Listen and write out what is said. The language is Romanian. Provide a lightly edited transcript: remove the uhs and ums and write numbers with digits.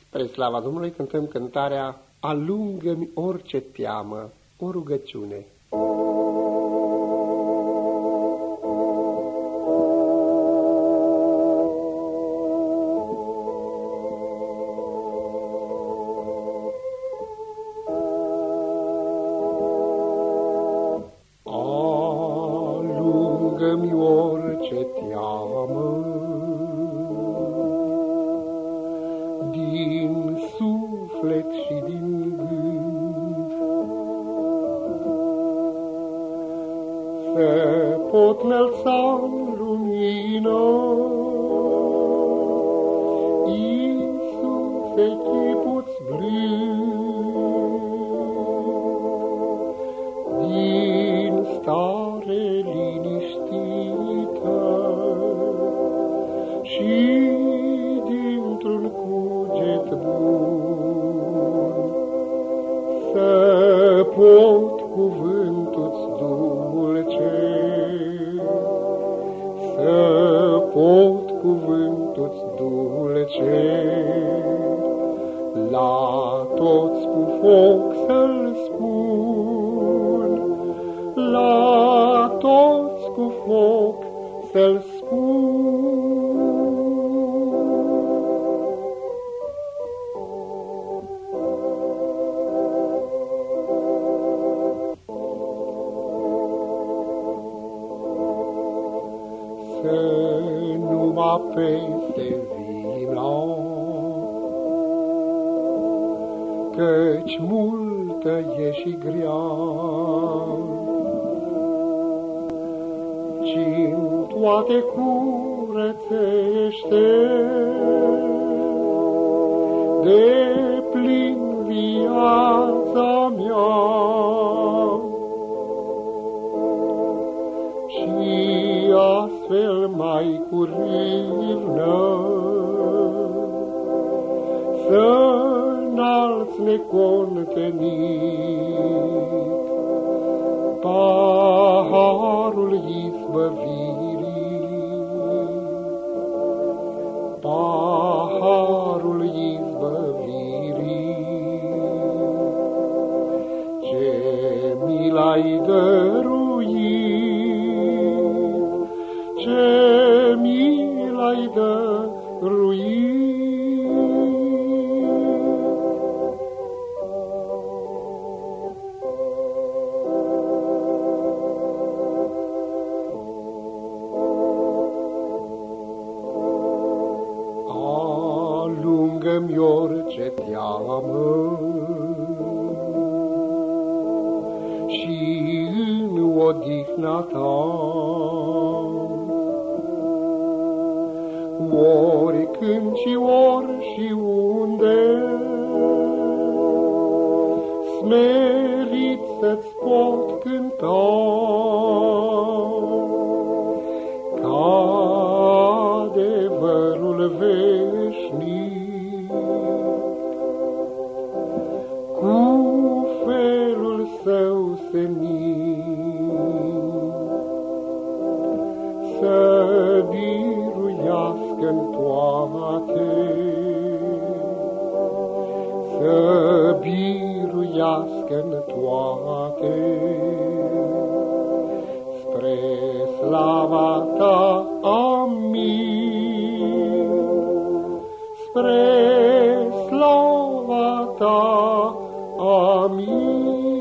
Spre slava Domnului cântăm cântarea Alungă-mi orice teamă, o rugăciune. Alungă-mi orice teamă din suflet și din gând, să pot înălța în lumină Iisuse chipul-ți blând, din stare liniștită și dintr-un cuget bun, să pot cuvântul-ți dulce, să pot cuvântul-ți dulce, la toți cu foc să-l spun, la toți cu foc să-l spun. Să nu mă apese vina, căci multă e și grea, ci-n toate curățește de plin viața mea, și astfel mai curând să înalți necontenit paharul izbăvirii, paharul izbăvirii, ce mi l-ai dăruit, ce mi l-ai dăruit. Alungă-mi orice teamă și în odihna ta, oricând și ori și unde, smerit să-ți pot cânta, ca adevărul veșnic, cu felul său senin, să biruiască-n toate, să biruiască-n toate, spre slava ta, amin, spre slava ta, amin.